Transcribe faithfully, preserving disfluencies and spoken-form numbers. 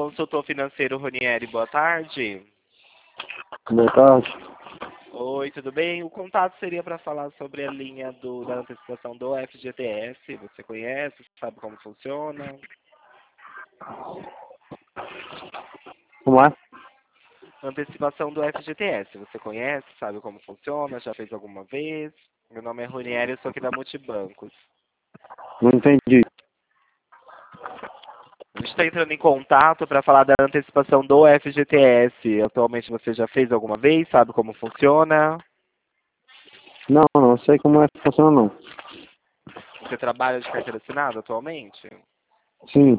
Consultor financeiro Ronieri, boa tarde. Boa tarde. Oi, tudo bem? O contato seria para falar sobre a linha do, da antecipação do F G T S. Você conhece, sabe como funciona? Como é? Antecipação do F G T S. Você conhece, sabe como funciona? Já fez alguma vez? Meu nome é Ronieri, eu sou aqui da Multibancos. Não entendi. A gente está entrando em contato para falar da antecipação do F G T S. Atualmente você já fez alguma vez? Sabe como funciona? Não, não sei como é que funciona não. Você trabalha de carteira assinada atualmente? Sim.